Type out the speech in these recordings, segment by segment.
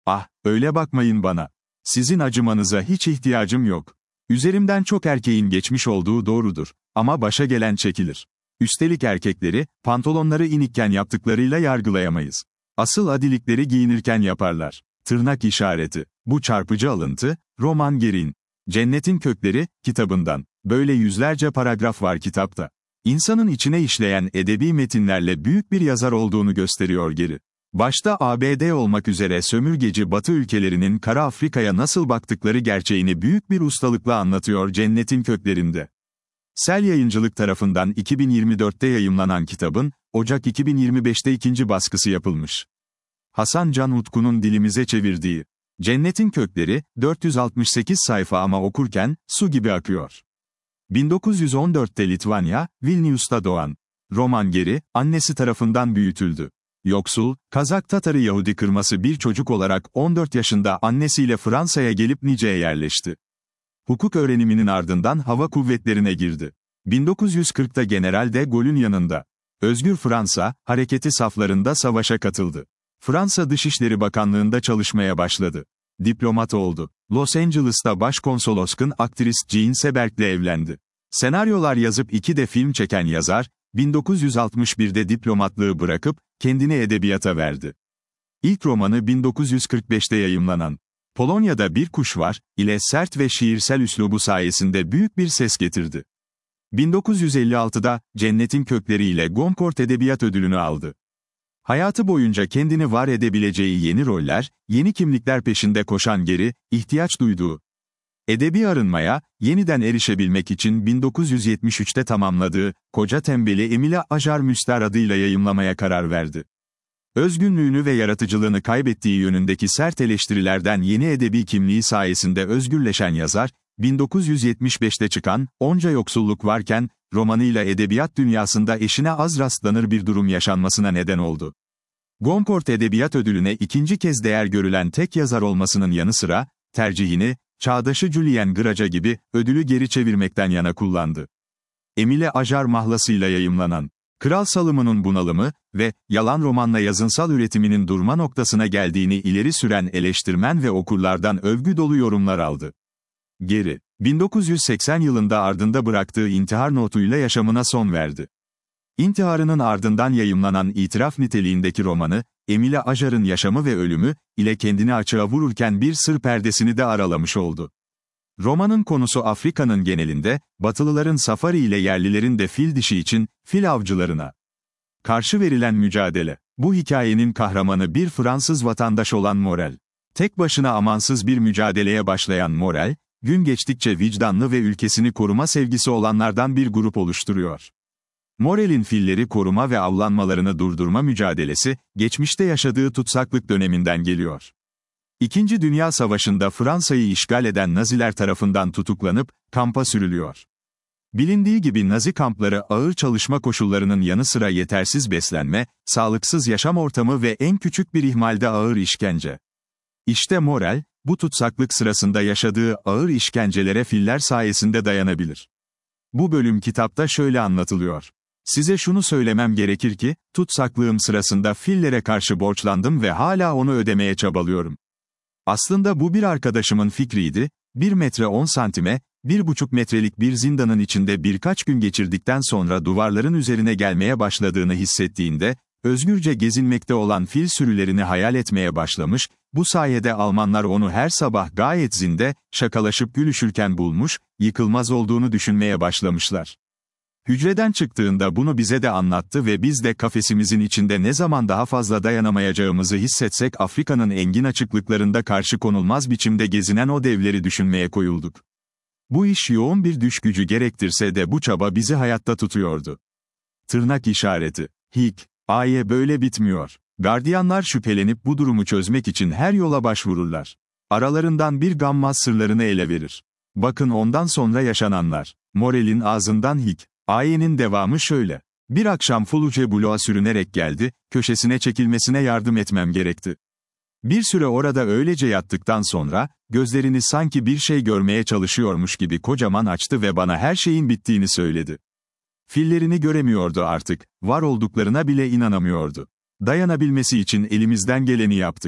Ah, öyle bakmayın bana. Sizin acımanıza hiç ihtiyacım yok. Üzerimden çok erkeğin geçmiş olduğu doğrudur. Ama başa gelen çekilir. Üstelik erkekleri, pantolonları inikken yaptıklarıyla yargılayamayız. Asıl adilikleri giyinirken yaparlar. Tırnak işareti. Bu çarpıcı alıntı, Roman Guérin, Cennetin Kökleri kitabından. Böyle yüzlerce paragraf var kitapta. İnsanın içine işleyen edebi metinlerle büyük bir yazar olduğunu gösteriyor Guérin. Başta ABD olmak üzere sömürgeci Batı ülkelerinin Kara Afrika'ya nasıl baktıkları gerçeğini büyük bir ustalıkla anlatıyor Cennetin Köklerinde. Sel Yayıncılık tarafından 2024'te yayımlanan kitabın, Ocak 2025'te ikinci baskısı yapılmış. Hasan Can Utku'nun dilimize çevirdiği Cennetin Kökleri, 468 sayfa ama okurken, su gibi akıyor. 1914'te Litvanya, Vilnius'ta doğan Roman Guérin, annesi tarafından büyütüldü. Yoksul, Kazak Tatarı Yahudi kırması bir çocuk olarak 14 yaşında annesiyle Fransa'ya gelip Nice'ye yerleşti. Hukuk öğreniminin ardından hava kuvvetlerine girdi. 1940'ta General de Gaulle'ün yanında Özgür Fransa hareketi saflarında savaşa katıldı. Fransa Dışişleri Bakanlığı'nda çalışmaya başladı. Diplomat oldu. Los Angeles'ta başkonsoloskın aktrist Jean Seberg'le evlendi. Senaryolar yazıp 2 de film çeken yazar, 1961'de diplomatlığı bırakıp, kendini edebiyata verdi. İlk romanı 1945'te yayımlanan Polonya'da Bir Kuş Var, ile sert ve şiirsel üslubu sayesinde büyük bir ses getirdi. 1956'da, Cennetin Kökleri ile Goncourt Edebiyat Ödülünü aldı. Hayatı boyunca kendini var edebileceği yeni roller, yeni kimlikler peşinde koşan Guérin, ihtiyaç duyduğu edebi arınmaya, yeniden erişebilmek için 1973'te tamamladığı, Koca Tembeli Emile Ajar Müster adıyla yayımlamaya karar verdi. Özgünlüğünü ve yaratıcılığını kaybettiği yönündeki sert eleştirilerden yeni edebi kimliği sayesinde özgürleşen yazar, 1975'te çıkan, Onca Yoksulluk Varken, romanıyla edebiyat dünyasında eşine az rastlanır bir durum yaşanmasına neden oldu. Goncourt Edebiyat Ödülü'ne ikinci kez değer görülen tek yazar olmasının yanı sıra, tercihini, çağdaşı Julien Graca gibi, ödülü geri çevirmekten yana kullandı. Emile Ajar mahlasıyla yayımlanan Kral Salomon'un Bunalımı ve Yalan romanla yazınsal üretiminin durma noktasına geldiğini ileri süren eleştirmen ve okurlardan övgü dolu yorumlar aldı. Guérin, 1980 yılında ardında bıraktığı intihar notuyla yaşamına son verdi. İntiharının ardından yayımlanan itiraf niteliğindeki romanı, Emile Ajar'ın yaşamı ve ölümü, ile kendini açığa vururken bir sır perdesini de aralamış oldu. Romanın konusu Afrika'nın genelinde, Batılıların safari ile yerlilerin de fil dişi için, fil avcılarına karşı verilen mücadele. Bu hikayenin kahramanı bir Fransız vatandaş olan Morel. Tek başına amansız bir mücadeleye başlayan Morel, gün geçtikçe vicdanlı ve ülkesini koruma sevgisi olanlardan bir grup oluşturuyor. Morel'in filleri koruma ve avlanmalarını durdurma mücadelesi, geçmişte yaşadığı tutsaklık döneminden geliyor. İkinci Dünya Savaşı'nda Fransa'yı işgal eden Naziler tarafından tutuklanıp, kampa sürülüyor. Bilindiği gibi Nazi kampları ağır çalışma koşullarının yanı sıra yetersiz beslenme, sağlıksız yaşam ortamı ve en küçük bir ihmalde ağır işkence. İşte Morel, bu tutsaklık sırasında yaşadığı ağır işkencelere filler sayesinde dayanabilir. Bu bölüm kitapta şöyle anlatılıyor. Size şunu söylemem gerekir ki, tutsaklığım sırasında fillere karşı borçlandım ve hala onu ödemeye çabalıyorum. Aslında bu bir arkadaşımın fikriydi, 1 metre 10 santime, 1,5 metrelik bir zindanın içinde birkaç gün geçirdikten sonra duvarların üzerine gelmeye başladığını hissettiğinde, özgürce gezinmekte olan fil sürülerini hayal etmeye başlamış, bu sayede Almanlar onu her sabah gayet zinde, şakalaşıp gülüşürken bulmuş, yıkılmaz olduğunu düşünmeye başlamışlar. Hücreden çıktığında bunu bize de anlattı ve biz de kafesimizin içinde ne zaman daha fazla dayanamayacağımızı hissetsek Afrika'nın engin açıklıklarında karşı konulmaz biçimde gezinen o devleri düşünmeye koyulduk. Bu iş yoğun bir düş gücü gerektirse de bu çaba bizi hayatta tutuyordu. Tırnak işareti. Hikaye böyle bitmiyor. Gardiyanlar şüphelenip bu durumu çözmek için her yola başvururlar. Aralarından bir gammaz sırlarını ele verir. Bakın ondan sonra yaşananlar. Morel'in ağzından hikayenin devamı şöyle. Bir akşam Fuluce Bloğa sürünerek geldi, köşesine çekilmesine yardım etmem gerekti. Bir süre orada öylece yattıktan sonra, gözlerini sanki bir şey görmeye çalışıyormuş gibi kocaman açtı ve bana her şeyin bittiğini söyledi. Fillerini göremiyordu artık, var olduklarına bile inanamıyordu. Dayanabilmesi için elimizden geleni yaptık.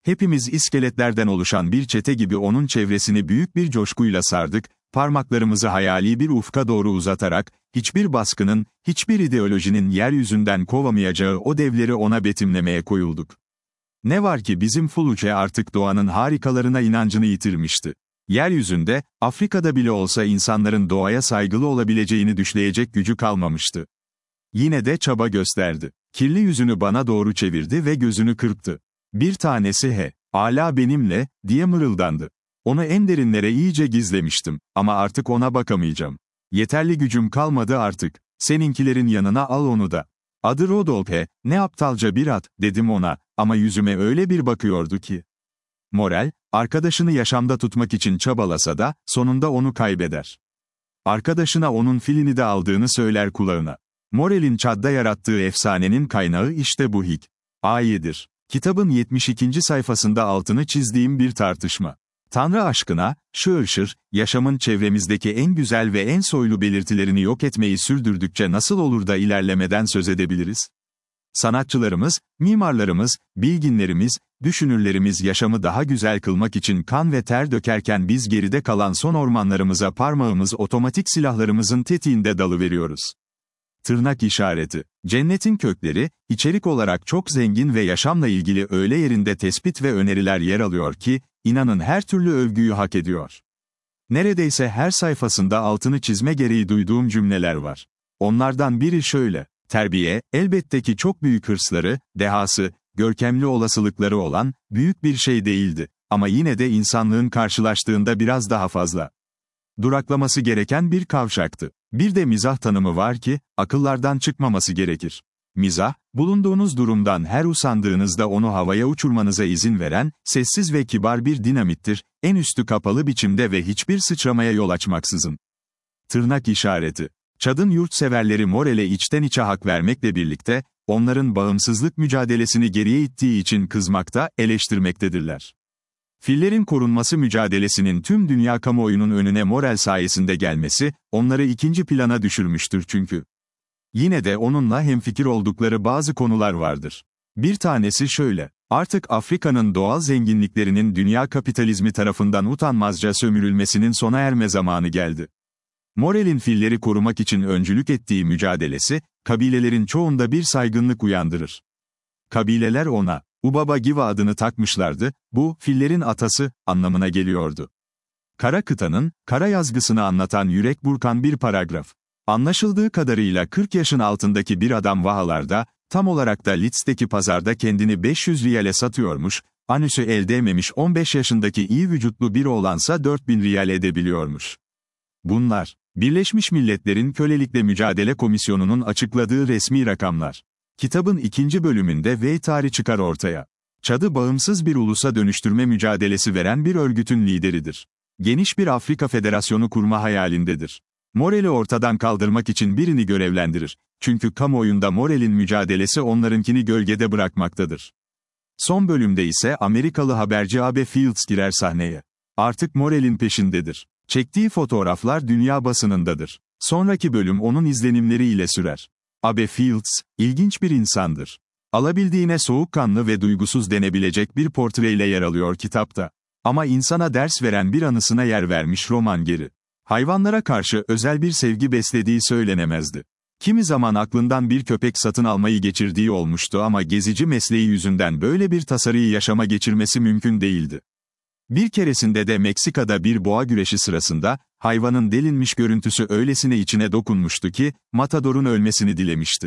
Hepimiz iskeletlerden oluşan bir çete gibi onun çevresini büyük bir coşkuyla sardık, parmaklarımızı hayali bir ufka doğru uzatarak, hiçbir baskının, hiçbir ideolojinin yeryüzünden kovamayacağı o devleri ona betimlemeye koyulduk. Ne var ki bizim Fuluce artık doğanın harikalarına inancını yitirmişti. Yeryüzünde, Afrika'da bile olsa insanların doğaya saygılı olabileceğini düşleyecek gücü kalmamıştı. Yine de çaba gösterdi. Kirli yüzünü bana doğru çevirdi ve gözünü kırptı. Bir tanesi "Âlâ benimle," diye mırıldandı. Onu en derinlere iyice gizlemiştim, ama artık ona bakamayacağım. Yeterli gücüm kalmadı artık. Seninkilerin yanına al onu da. Adı Rodolphe, ne aptalca bir at, dedim ona, ama yüzüme öyle bir bakıyordu ki. Morel, arkadaşını yaşamda tutmak için çabalasa da, sonunda onu kaybeder. Arkadaşına onun filini de aldığını söyler kulağına. Morel'in Çad'da yarattığı efsanenin kaynağı işte bu hikâyedir. Kitabın 72. sayfasında altını çizdiğim bir tartışma. Tanrı aşkına, şır, yaşamın çevremizdeki en güzel ve en soylu belirtilerini yok etmeyi sürdürdükçe nasıl olur da ilerlemeden söz edebiliriz? Sanatçılarımız, mimarlarımız, bilginlerimiz, düşünürlerimiz yaşamı daha güzel kılmak için kan ve ter dökerken biz geride kalan son ormanlarımıza parmağımız otomatik silahlarımızın tetiğinde dalıveriyoruz. Tırnak işareti. Cennetin kökleri, içerik olarak çok zengin ve yaşamla ilgili öyle yerinde tespit ve öneriler yer alıyor ki, inanın her türlü övgüyü hak ediyor. Neredeyse her sayfasında altını çizme gereği duyduğum cümleler var. Onlardan biri şöyle: terbiye, elbette ki çok büyük hırsları, dehası, görkemli olasılıkları olan, büyük bir şey değildi. Ama yine de insanlığın karşılaştığında biraz daha fazla duraklaması gereken bir kavşaktı. Bir de mizah tanımı var ki, akıllardan çıkmaması gerekir. Mizah, bulunduğunuz durumdan her usandığınızda onu havaya uçurmanıza izin veren, sessiz ve kibar bir dinamittir, en üstü kapalı biçimde ve hiçbir sıçramaya yol açmaksızın. Tırnak işareti. Çad'ın yurtseverleri Morel'e içten içe hak vermekle birlikte, onların bağımsızlık mücadelesini geriye ittiği için kızmakta, eleştirmektedirler. Fillerin korunması mücadelesinin tüm dünya kamuoyunun önüne Morel sayesinde gelmesi, onları ikinci plana düşürmüştür çünkü. Yine de onunla hemfikir oldukları bazı konular vardır. Bir tanesi şöyle: artık Afrika'nın doğal zenginliklerinin dünya kapitalizmi tarafından utanmazca sömürülmesinin sona erme zamanı geldi. Morel'in filleri korumak için öncülük ettiği mücadelesi, kabilelerin çoğunda bir saygınlık uyandırır. Kabileler ona, Ubaba Giva adını takmışlardı, bu, fillerin atası, anlamına geliyordu. Kara kıtanın, kara yazgısını anlatan yürek burkan bir paragraf. Anlaşıldığı kadarıyla 40 yaşın altındaki bir adam vahalarda, tam olarak da Leeds'teki pazarda kendini 500 riyale satıyormuş, anüsü el değmemiş 15 yaşındaki iyi vücutlu bir oğlansa 4000 riyal edebiliyormuş. Bunlar, Birleşmiş Milletler'in Kölelikle Mücadele Komisyonu'nun açıkladığı resmi rakamlar. Kitabın 2. bölümünde Veytari çıkar ortaya. Çad'ı bağımsız bir ulusa dönüştürme mücadelesi veren bir örgütün lideridir. Geniş bir Afrika Federasyonu kurma hayalindedir. Morel'i ortadan kaldırmak için birini görevlendirir. Çünkü kamuoyunda Morel'in mücadelesi onlarınkini gölgede bırakmaktadır. Son bölümde ise Amerikalı haberci Abe Fields girer sahneye. Artık Morel'in peşindedir. Çektiği fotoğraflar dünya basınındadır. Sonraki bölüm onun izlenimleriyle sürer. Abe Fields, ilginç bir insandır. Alabildiğine soğukkanlı ve duygusuz denebilecek bir portreyle yer alıyor kitapta. Ama insana ders veren bir anısına yer vermiş roman geri. Hayvanlara karşı özel bir sevgi beslediği söylenemezdi. Kimi zaman aklından bir köpek satın almayı geçirdiği olmuştu ama gezici mesleği yüzünden böyle bir tasarıyı yaşama geçirmesi mümkün değildi. Bir keresinde de Meksika'da bir boğa güreşi sırasında, hayvanın delinmiş görüntüsü öylesine içine dokunmuştu ki, matadorun ölmesini dilemişti.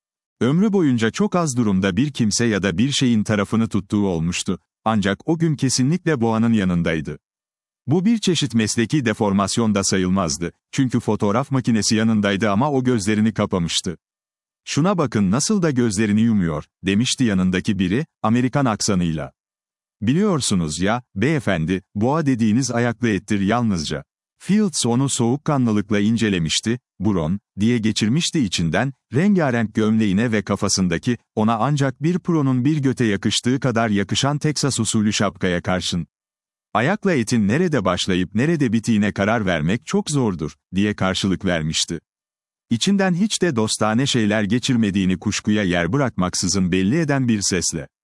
Ömrü boyunca çok az durumda bir kimse ya da bir şeyin tarafını tuttuğu olmuştu, ancak o gün kesinlikle boğanın yanındaydı. Bu bir çeşit mesleki deformasyon da sayılmazdı, çünkü fotoğraf makinesi yanındaydı ama o gözlerini kapamıştı. "Şuna bakın nasıl da gözlerini yumuyor," demişti yanındaki biri, Amerikan aksanıyla. "Biliyorsunuz ya, beyefendi, boğa dediğiniz ayaklı ettir yalnızca." Fields onu soğukkanlılıkla incelemişti, "Buron," diye geçirmişti içinden, rengarenk gömleğine ve kafasındaki, ona ancak bir pronun bir göte yakıştığı kadar yakışan Teksas usulü şapkaya karşın. "Ayakla etin nerede başlayıp nerede bittiğine karar vermek çok zordur," diye karşılık vermişti. İçinden hiç de dostane şeyler geçirmediğini kuşkuya yer bırakmaksızın belli eden bir sesle.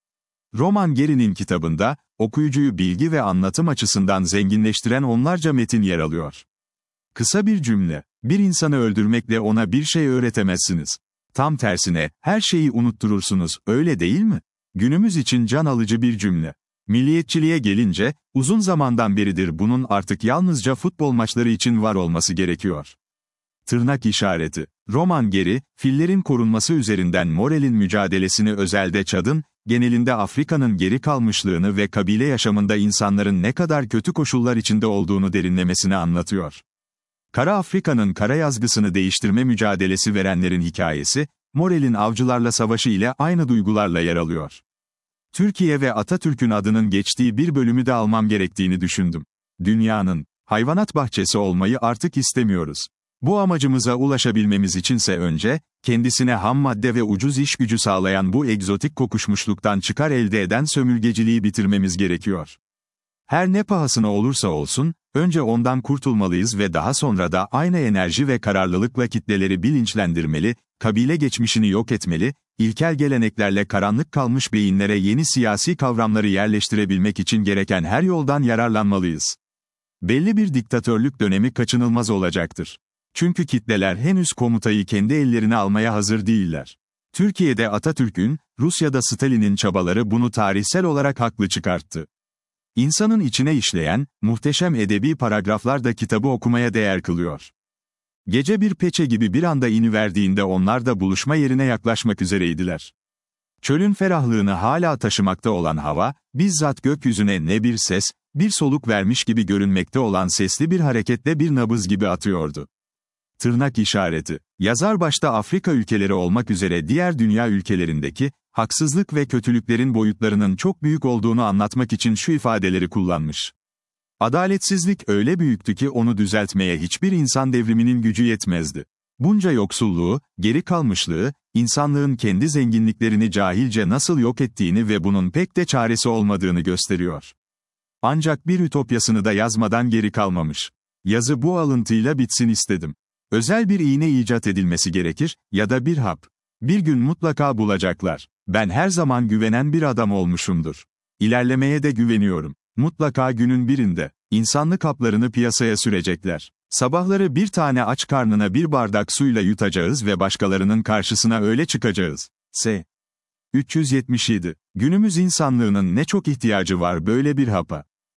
Roman Gary'nin kitabında, okuyucuyu bilgi ve anlatım açısından zenginleştiren onlarca metin yer alıyor. Kısa bir cümle, bir insanı öldürmekle ona bir şey öğretemezsiniz. Tam tersine, her şeyi unutturursunuz, öyle değil mi? Günümüz için can alıcı bir cümle. Milliyetçiliğe gelince, uzun zamandan beridir bunun artık yalnızca futbol maçları için var olması gerekiyor. Tırnak işareti. Roman Gary, fillerin korunması üzerinden Morel'in mücadelesini özelde Çad'ın, genelinde Afrika'nın geri kalmışlığını ve kabile yaşamında insanların ne kadar kötü koşullar içinde olduğunu derinlemesine anlatıyor. Kara Afrika'nın kara yazgısını değiştirme mücadelesi verenlerin hikayesi, Morel'in avcılarla savaşı ile aynı duygularla yer alıyor. Türkiye ve Atatürk'ün adının geçtiği bir bölümü de almam gerektiğini düşündüm. Dünyanın hayvanat bahçesi olmayı artık istemiyoruz. Bu amacımıza ulaşabilmemiz içinse önce, kendisine ham madde ve ucuz iş gücü sağlayan bu egzotik kokuşmuşluktan çıkar elde eden sömürgeciliği bitirmemiz gerekiyor. Her ne pahasına olursa olsun, önce ondan kurtulmalıyız ve daha sonra da aynı enerji ve kararlılıkla kitleleri bilinçlendirmeli, kabile geçmişini yok etmeli, ilkel geleneklerle karanlık kalmış beyinlere yeni siyasi kavramları yerleştirebilmek için gereken her yoldan yararlanmalıyız. Belli bir diktatörlük dönemi kaçınılmaz olacaktır. Çünkü kitleler henüz komutayı kendi ellerine almaya hazır değiller. Türkiye'de Atatürk'ün, Rusya'da Stalin'in çabaları bunu tarihsel olarak haklı çıkarttı. İnsanın içine işleyen, muhteşem edebi paragraflar da kitabı okumaya değer kılıyor. Gece bir peçe gibi bir anda iniverdiğinde onlar da buluşma yerine yaklaşmak üzereydiler. Çölün ferahlığını hala taşımakta olan hava, bizzat gökyüzüne ne bir ses, bir soluk vermiş gibi görünmekte olan sesli bir hareketle bir nabız gibi atıyordu. Tırnak işareti. Yazar başta Afrika ülkeleri olmak üzere diğer dünya ülkelerindeki, haksızlık ve kötülüklerin boyutlarının çok büyük olduğunu anlatmak için şu ifadeleri kullanmış. Adaletsizlik öyle büyüktü ki onu düzeltmeye hiçbir insan devriminin gücü yetmezdi. Bunca yoksulluğu, geri kalmışlığı, insanlığın kendi zenginliklerini cahilce nasıl yok ettiğini ve bunun pek de çaresi olmadığını gösteriyor. Ancak bir ütopyasını da yazmadan geri kalmamış. Yazı bu alıntıyla bitsin istedim. Özel bir iğne icat edilmesi gerekir, ya da bir hap. Bir gün mutlaka bulacaklar. Ben her zaman güvenen bir adam olmuşumdur. İlerlemeye de güveniyorum. Mutlaka günün birinde, insanlık haplarını piyasaya sürecekler. Sabahları bir tane aç karnına bir bardak suyla yutacağız ve başkalarının karşısına öyle çıkacağız. S. 377. Günümüz insanlığının ne çok ihtiyacı var böyle bir hapa.